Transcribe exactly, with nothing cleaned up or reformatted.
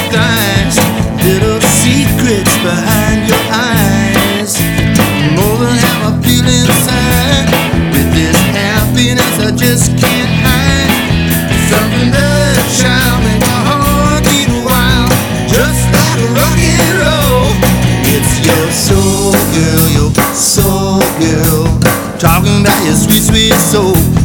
disguise, little secrets behind your eyes. More than how I feel inside, with this happiness I just can't hide. Something that shall make my heart beat wild, just like rock and roll. It's your soul, girl, your soul, girl, talking about your sweet, sweet soul.